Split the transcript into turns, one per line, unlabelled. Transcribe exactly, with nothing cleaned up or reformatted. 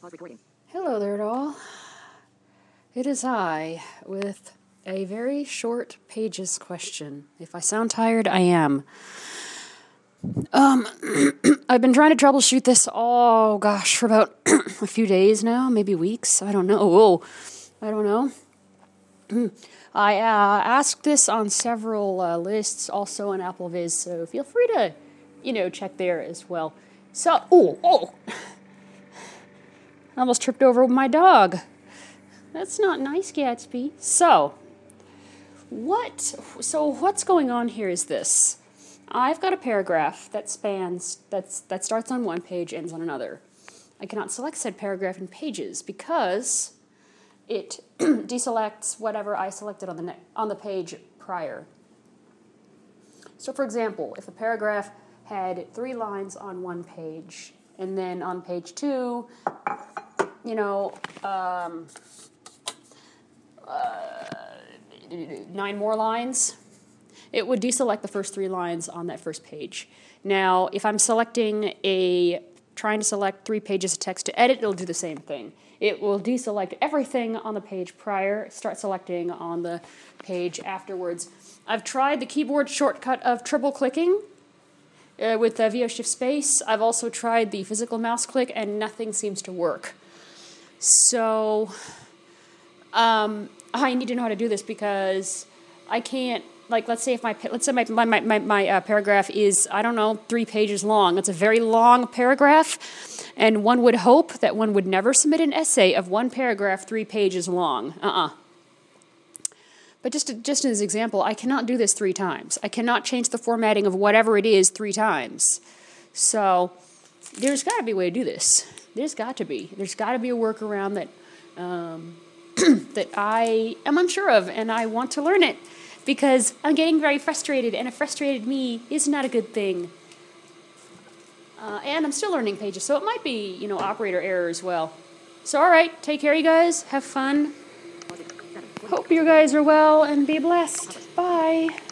Hello there, all. It is I, with a very short pages question. If I sound tired, I am. Um, I've been trying to troubleshoot this, oh gosh, for about a few days now, maybe weeks. I don't know. Whoa, I don't know. I uh, asked this on several uh, lists, also on AppleVis, so feel free to, you know, check there as well. So, oh, oh, I almost tripped over my dog. That's not nice, Gatsby. So, what, so what's going on here is this. I've got a paragraph that spans, that's, that starts on one page, ends on another. I cannot select said paragraph in pages because it deselects whatever I selected on the ne- on the page prior. So, for example, if a paragraph had three lines on one page, and then on page two, you know, um, uh, nine more lines, it would deselect the first three lines on that first page. Now, if I'm selecting a, trying to select three pages of text to edit, it'll do the same thing. It will deselect everything on the page prior, start selecting on the page afterwards. I've tried the keyboard shortcut of triple clicking uh, with uh, V O Shift Space. I've also tried the physical mouse click, and nothing seems to work. So, um, I need to know how to do this because I can't, like, let's say if my, let's say my, my, my, my uh, paragraph is, I don't know, three pages long. It's a very long paragraph. And one would hope that one would never submit an essay of one paragraph three pages long. Uh-uh. But just, to, just as an example, I cannot do this three times. I cannot change the formatting of whatever it is three times. So there's got to be a way to do this. There's got to be. There's got to be a workaround that um, that I am unsure of, and I want to learn it because I'm getting very frustrated, and a frustrated me is not a good thing. Uh, and I'm still learning pages, so it might be, you know, operator error as well. So, all right, take care, you guys. Have fun. Hope you guys are well, and be blessed. Bye.